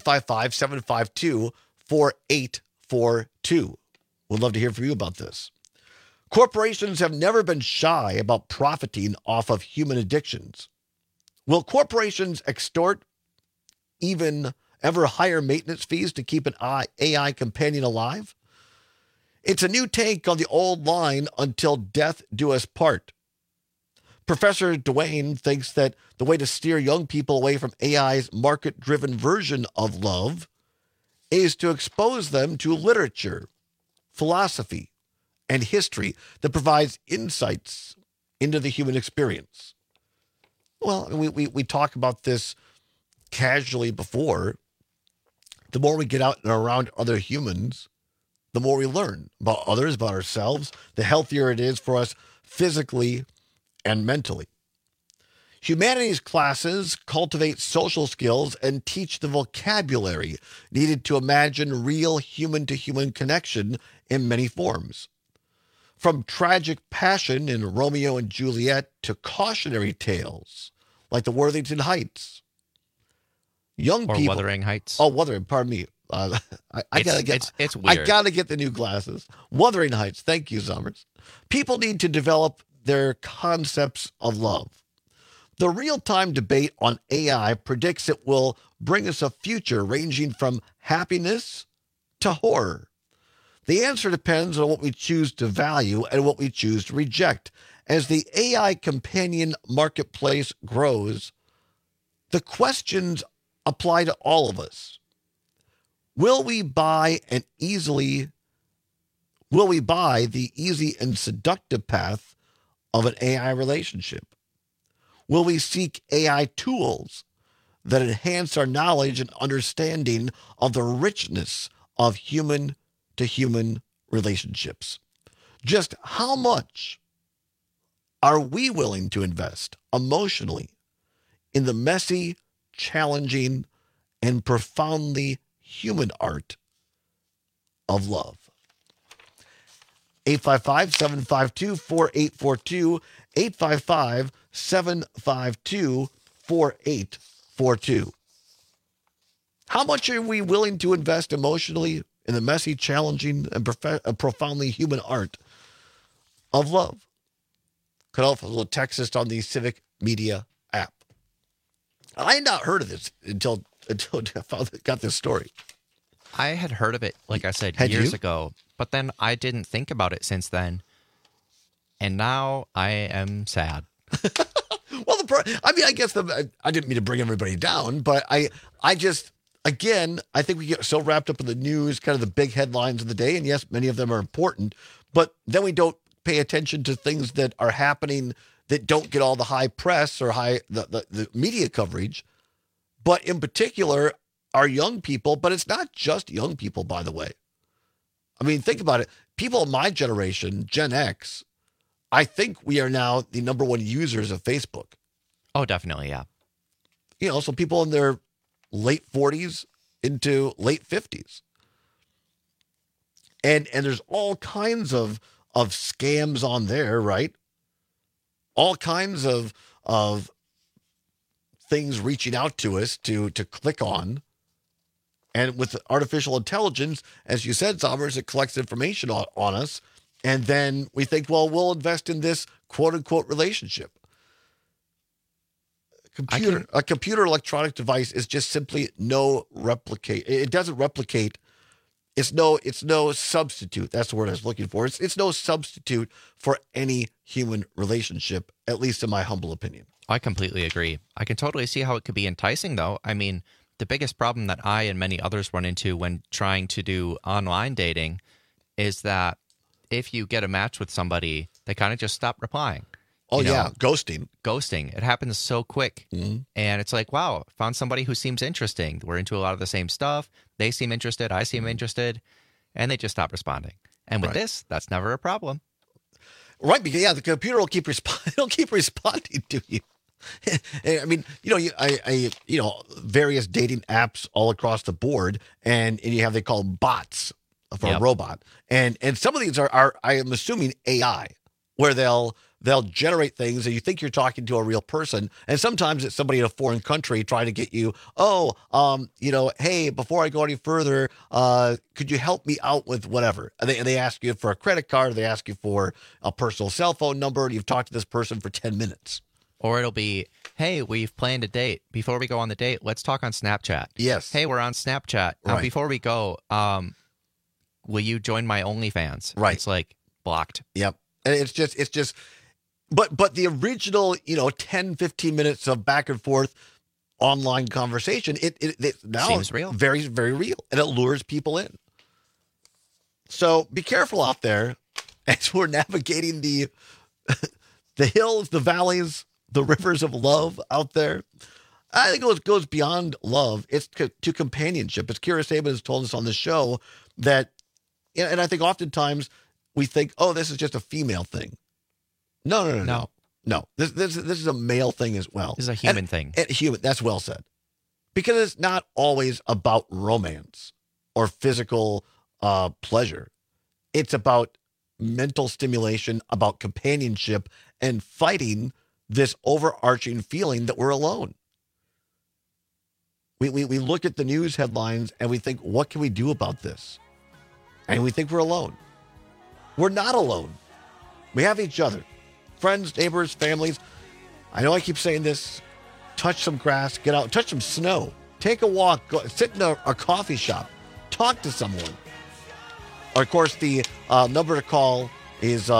855-752-4842. We'd love to hear from you about this. Corporations have never been shy about profiting off of human addictions. Will corporations extort even ever higher maintenance fees to keep an AI companion alive? It's a new take on the old line, until death do us part. Professor Duane thinks that the way to steer young people away from AI's market-driven version of love is to expose them to literature, philosophy, and history that provides insights into the human experience. Well, we talk about this casually before. The more we get out and around other humans, the more we learn about others, about ourselves, the healthier it is for us physically and mentally. Humanities classes cultivate social skills and teach the vocabulary needed to imagine real human-to-human connection in many forms. From tragic passion in Romeo and Juliet to cautionary tales like the Worthington Heights. Young people. Wuthering Heights. Oh, Wuthering, pardon me. I gotta get. It's weird. I gotta get the new glasses. Wuthering Heights. Thank you, Summers. People need to develop their concepts of love. The real-time debate on AI predicts it will bring us a future ranging from happiness to horror. The answer depends on what we choose to value and what we choose to reject. As the AI companion marketplace grows, the questions apply to all of us. Will we buy the easy and seductive path of an AI relationship? Will we seek AI tools that enhance our knowledge and understanding of the richness of human-to-human relationships? Just how much Are we willing to invest emotionally in the messy, challenging, and profoundly human art of love? 855-752-4842, 855-752-4842. How much are we willing to invest emotionally in the messy, challenging, and profoundly human art of love? Could also text us on the Civic Media app. I had not heard of this until I got this story. I had heard of it, like I said, years ago, but then I didn't think about it since then. And now I am sad. Well, I guess I didn't mean to bring everybody down, but I just, again, I think we get so wrapped up in the news, kind of the big headlines of the day. And yes, many of them are important, but then we don't pay attention to things that are happening that don't get all the high press or the media coverage. But in particular, our young people, but it's not just young people, by the way. I mean, think about it. People of my generation, Gen X, I think we are now the number one users of Facebook. Oh, definitely, yeah. You know, so people in their late 40s into late 50s. And there's all kinds of scams on there, right? All kinds of things reaching out to us to click on. And with artificial intelligence, as you said, Zommers, it collects information on us. And then we think, well, we'll invest in this quote-unquote relationship. A computer electronic device is just simply no replicate. It doesn't replicate. It's no substitute. That's the word I was looking for. It's no substitute for any human relationship, at least in my humble opinion. I completely agree. I can totally see how it could be enticing, though. I mean, the biggest problem that I and many others run into when trying to do online dating is that if you get a match with somebody, they kind of just stop replying. Oh, yeah. Ghosting. It happens so quick. Mm-hmm. And it's like, wow, found somebody who seems interesting. We're into a lot of the same stuff. They seem interested. I seem interested. And they just stop responding. And with this, that's never a problem. Right. Because, yeah, the computer will keep responding to you. I mean, various dating apps all across the board. And you have, they call them bots for a robot. And some of these are, I am assuming, AI, where they'll generate things and you think you're talking to a real person. And sometimes it's somebody in a foreign country trying to get you, hey, before I go any further, could you help me out with whatever? And they ask you for a credit card. They ask you for a personal cell phone number. And you've talked to this person for 10 minutes. Or it'll be, hey, we've planned a date. Before we go on the date, let's talk on Snapchat. Yes. Hey, we're on Snapchat. Right. Before we go, will you join my OnlyFans? Right. It's like blocked. Yep. And it's just, but the original, 10, 15 minutes of back and forth online conversation, it now seems real. Very, very real. And it lures people in. So be careful out there as we're navigating the hills, the valleys, the rivers of love out there. I think it goes beyond love. It's to companionship. As Kira Saban has told us on the show that, and I think oftentimes we think, oh, this is just a female thing. No. This is a male thing as well. This is a human thing. Human. That's well said. Because it's not always about romance or physical pleasure. It's about mental stimulation, about companionship, and fighting this overarching feeling that we're alone. We look at the news headlines and we think, what can we do about this? And we think we're alone. We're not alone. We have each other. Friends, neighbors, families. I know I keep saying this. Touch some grass, get out, touch some snow. Take a walk, go, sit in a coffee shop. Talk to someone. Of course, the number to call is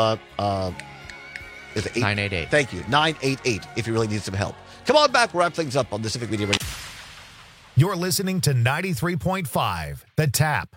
988. Thank you. 988 if you really need some help. Come on back. We'll wrap things up on the Civic Media Radio. You're listening to 93.5 The Tap.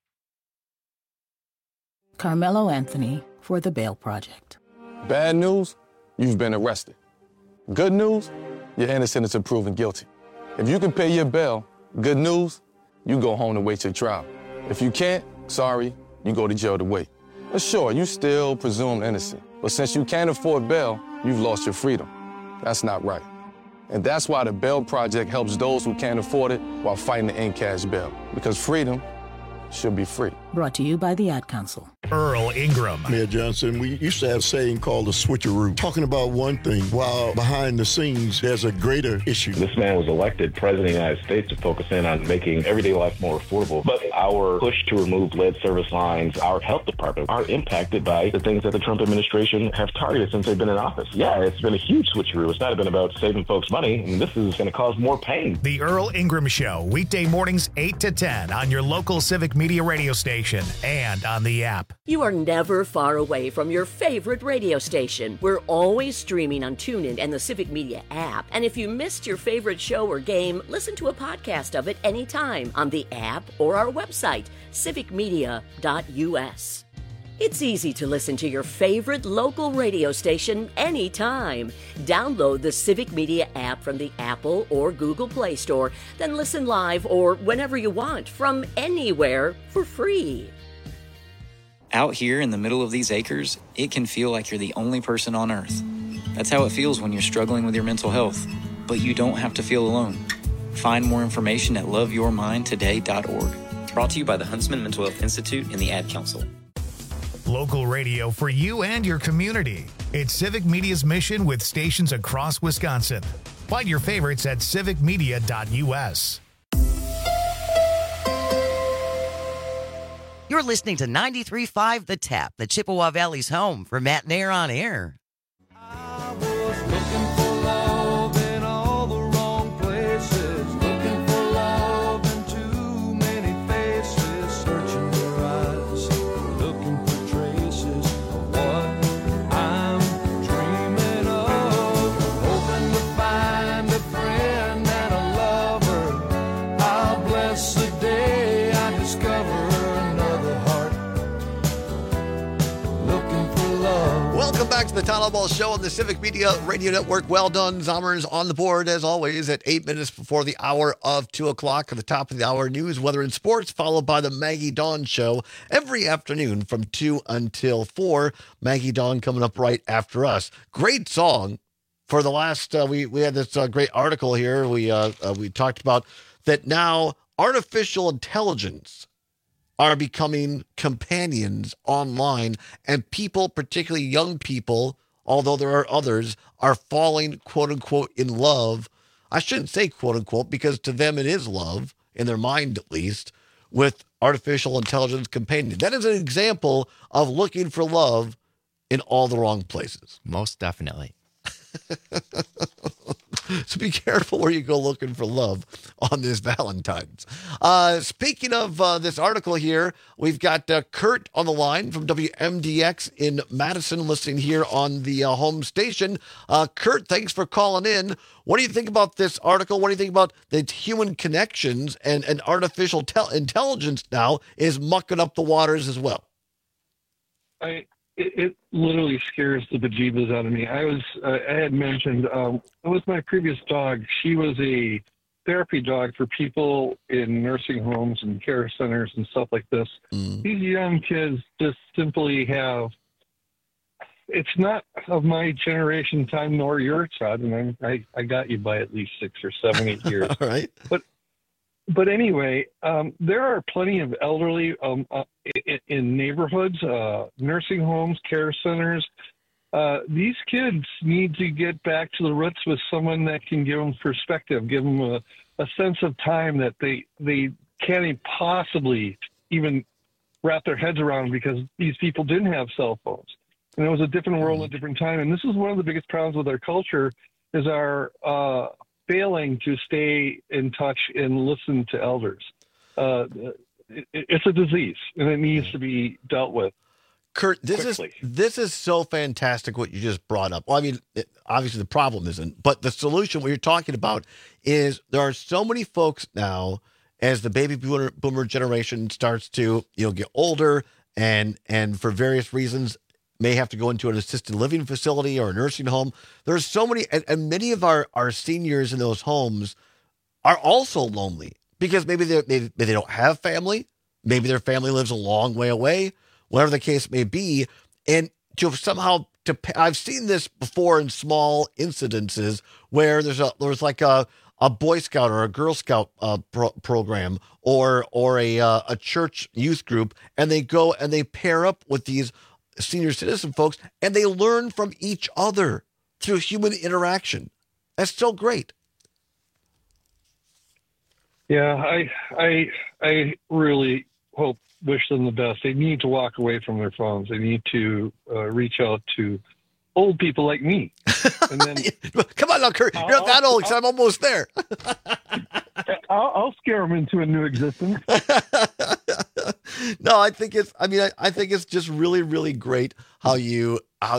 Carmelo Anthony for The Bail Project. Bad news, you've been arrested. Good news, you're innocent until proven guilty. If you can pay your bail, good news, you go home to wait your trial. If you can't, sorry, you go to jail to wait. But sure, you still presumed innocent. But since you can't afford bail, you've lost your freedom. That's not right. And that's why the Bail Project helps those who can't afford it while fighting to end cash bail. Because freedom should be free. Brought to you by the Ad Council. Earl Ingram. Mayor Johnson, we used to have a saying called the switcheroo, talking about one thing while behind the scenes there's a greater issue. This man was elected president of the United States to focus in on making everyday life more affordable. But our push to remove lead service lines, our health department, are impacted by the things that the Trump administration have targeted since they've been in office. Yeah, it's been a huge switcheroo. It's not been about saving folks money, and this is going to cause more pain. The Earl Ingram Show, weekday mornings 8 to 10 on your local Civic Media radio station and on the app. You are never far away from your favorite radio station. We're always streaming on TuneIn and the Civic Media app. And if you missed your favorite show or game, listen to a podcast of it anytime on the app or our website, civicmedia.us. It's easy to listen to your favorite local radio station anytime. Download the Civic Media app from the Apple or Google Play Store, then listen live or whenever you want from anywhere for free. Out here in the middle of these acres, it can feel like you're the only person on Earth. That's how it feels when you're struggling with your mental health. But you don't have to feel alone. Find more information at loveyourmindtoday.org. Brought to you by the Huntsman Mental Health Institute and the Ad Council. Local radio for you and your community. It's Civic Media's mission with stations across Wisconsin. Find your favorites at civicmedia.us. You're listening to 93.5 The Tap, the Chippewa Valley's home for Matt and Air on Air. I was looking for love in all the wrong places, looking for love in too many faces, searching your eyes, looking for traces of what I'm dreaming of, hoping to find a friend and a lover. I'll bless the day I discover Welcome back to the Town Hall Ball Show on the Civic Media Radio Network. Well done, Zommers on the board, as always, at 8 minutes before the hour of 2 o'clock. At the top of the hour, news, weather, and sports, followed by the Maggie Dawn Show every afternoon from 2 until 4. Maggie Dawn coming up right after us. Great song. For the last, we had this great article here. We talked about that now artificial intelligence are becoming companions online, and people, particularly young people, although there are others, are falling, quote unquote, in love. I shouldn't say quote unquote, because to them it is love, in their mind at least, with artificial intelligence companion. That is an example of looking for love in all the wrong places. Most definitely. So be careful where you go looking for love on this Valentine's. Speaking of this article here, we've got Kurt on the line from WMDX in Madison, listening here on the home station. Kurt, thanks for calling in. What do you think about this article? What do you think about the human connections and artificial intelligence now is mucking up the waters as well? It literally scares the bejeebus out of me. I had mentioned, it was my previous dog. She was a therapy dog for people in nursing homes and care centers and stuff like this. These young kids just simply have, it's not of my generation time nor yours, Todd, and I got you by at least 6 or 7, 8 years. All right. But anyway, there are plenty of elderly in neighborhoods, nursing homes, care centers. These kids need to get back to the roots with someone that can give them perspective, give them a sense of time that they can't possibly even wrap their heads around, because these people didn't have cell phones. And it was a different world, a different time. And this is one of the biggest problems with our culture, is our failing to stay in touch and listen to elders. It's a disease, and it needs to be dealt with. Kurt, this is so fantastic what you just brought up. Well, I mean, obviously the problem isn't, but the solution, what you're talking about, is there are so many folks now, as the baby boomer generation starts to get older and for various reasons may have to go into an assisted living facility or a nursing home. There's so many, and many of our seniors in those homes are also lonely, because maybe they don't have family. Maybe their family lives a long way away, whatever the case may be. And to I've seen this before in small incidences where there's like a Boy Scout or a Girl Scout program or a church youth group, and they go and they pair up with these senior citizen folks, and they learn from each other through human interaction. That's so great. Yeah, I really wish them the best. They need to walk away from their phones. They need to reach out to old people like me. And then, come on now, Kurt. You're not that old, because I'm almost there. I'll scare them into a new existence. No, I think it's just really, really great how you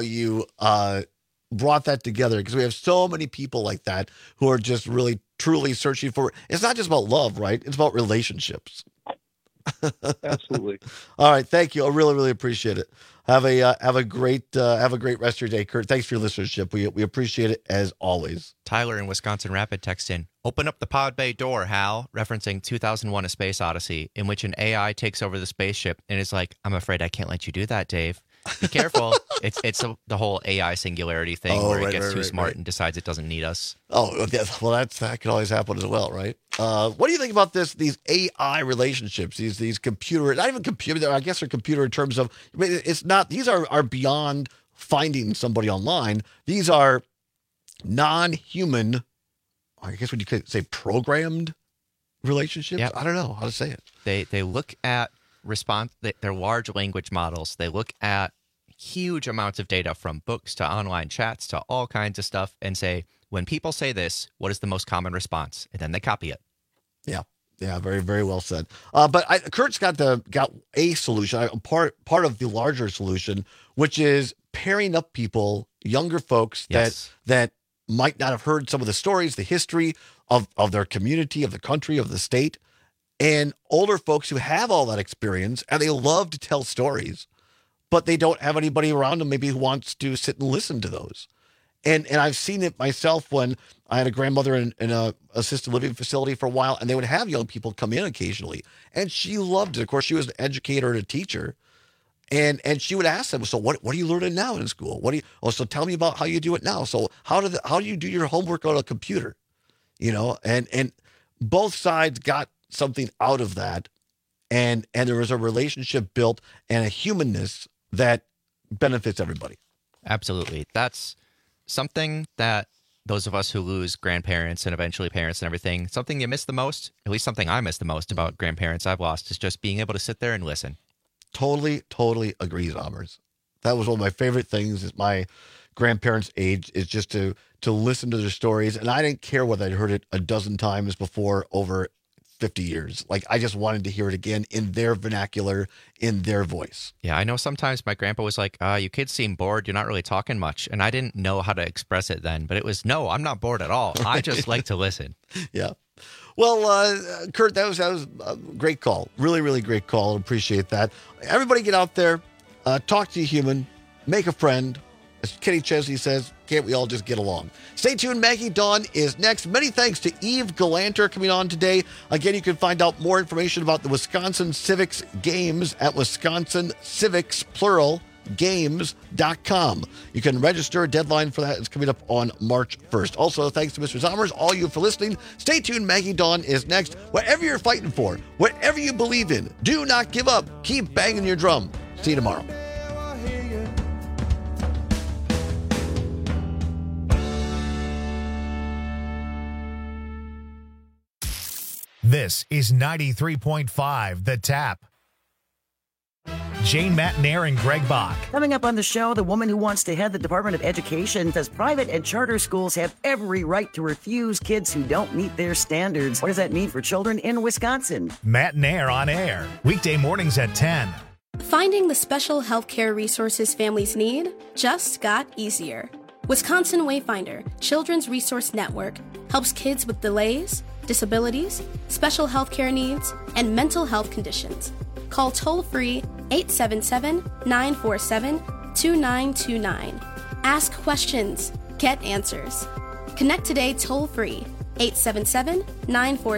brought that together, because we have so many people like that who are just really, truly searching for. It's not just about love, right? It's about relationships. Absolutely. All right, thank you. I really, really appreciate it. Have a great rest of your day, Kurt. Thanks for your listenership. We appreciate it as always. Tyler in Wisconsin Rapid text in, "Open up the pod bay door, Hal," referencing 2001: A Space Odyssey, in which an AI takes over the spaceship and is like, "I'm afraid I can't let you do that, Dave. Be careful." It's the whole AI singularity thing where it gets too smart and decides it doesn't need us. Oh, yeah, well, that can always happen as well, right? What do you think about these AI relationships? These computer, not even computer. I guess they're computer in terms of, it's not. These are beyond finding somebody online. These are non-human. I guess what you could say, programmed relationships. Yep. I don't know how to say it. They look at they're large language models. They look at huge amounts of data, from books to online chats to all kinds of stuff, and say, when people say this, what is the most common response? And then they copy it. Yeah, very, very well said. But Kurt's got a solution, part of the larger solution, which is pairing up people, younger folks that might not have heard some of the stories, the history of their community, of the country, of the state, and older folks who have all that experience, and they love to tell stories, but they don't have anybody around them maybe who wants to sit and listen to those. And I've seen it myself when I had a grandmother in a assisted living facility for a while, and they would have young people come in occasionally, and she loved it. Of course, she was an educator and a teacher, and she would ask them, "So what are you learning now in school? So tell me about how you do it now. So how do you do your homework on a computer?" And both sides got something out of that, and there was a relationship built and a humanness that benefits everybody. Absolutely. That's something that those of us who lose grandparents and eventually parents and everything, something you miss the most, at least something I miss the most about grandparents I've lost, is just being able to sit there and listen. Totally agree, Zommers. That was one of my favorite things at my grandparents' age, is just to listen to their stories. And I didn't care whether I'd heard it a dozen times before over 50 years. Like, I just wanted to hear it again in their vernacular, in their voice. Yeah, I know sometimes my grandpa was like, "You kids seem bored. You're not really talking much." And I didn't know how to express it then, but it was, "No, I'm not bored at all. I just like to listen." Yeah. Well, Kurt, that was a great call. Really, really great call. Appreciate that. Everybody get out there, talk to a human, make a friend. As Kenny Chesney says, can't we all just get along? Stay tuned. Maggie Dawn is next. Many thanks to Eve Galanter coming on today. Again, you can find out more information about the Wisconsin Civics Games at WisconsinCivics, plural, games.com. You can register. A deadline for that is coming up on March 1st. Also, thanks to Mr. Zommers, all you for listening. Stay tuned. Maggie Dawn is next. Whatever you're fighting for, whatever you believe in, do not give up. Keep banging your drum. See you tomorrow. This is 93.5 The Tap. Jane Matnair and Greg Bach. Coming up on the show, the woman who wants to head the Department of Education says private and charter schools have every right to refuse kids who don't meet their standards. What does that mean for children in Wisconsin? Matnair on air, weekday mornings at 10. Finding the special healthcare resources families need just got easier. Wisconsin Wayfinder, Children's Resource Network, helps kids with delays, disabilities, special healthcare needs, and mental health conditions. Call toll-free 877-947-2929. Ask questions. Get answers. Connect today toll-free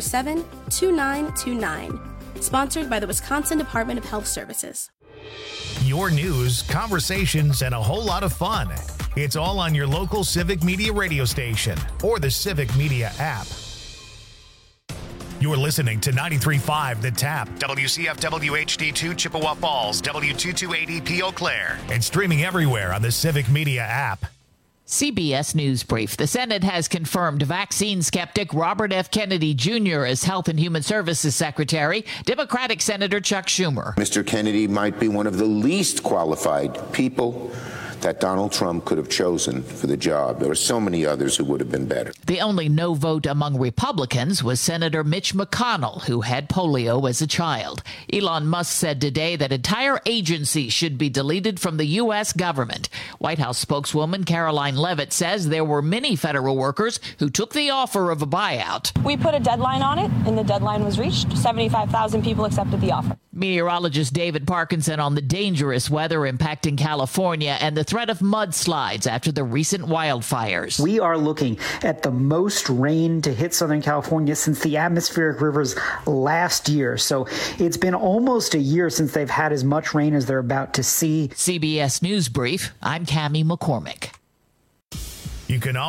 877-947-2929. Sponsored by the Wisconsin Department of Health Services. Your news, conversations, and a whole lot of fun. It's all on your local Civic Media radio station or the Civic Media app. You're listening to 93.5 The Tap, WCFW HD2 Chippewa Falls, W228EP Eau Claire, and streaming everywhere on the Civic Media app. CBS News Brief. The Senate has confirmed vaccine skeptic Robert F. Kennedy Jr. as Health and Human Services Secretary, Democratic Senator Chuck Schumer. Mr. Kennedy might be one of the least qualified people that Donald Trump could have chosen for the job. There are so many others who would have been better. The only no vote among Republicans was Senator Mitch McConnell, who had polio as a child. Elon Musk said today that entire agencies should be deleted from the U.S. government. White House spokeswoman Caroline Leavitt says there were many federal workers who took the offer of a buyout. We put a deadline on it, and the deadline was reached. 75,000 people accepted the offer. Meteorologist David Parkinson on the dangerous weather impacting California and the threat of mudslides after the recent wildfires. We are looking at the most rain to hit Southern California since the atmospheric rivers last year. So it's been almost a year since they've had as much rain as they're about to see. CBS News Brief, I'm Cammie McCormick. You can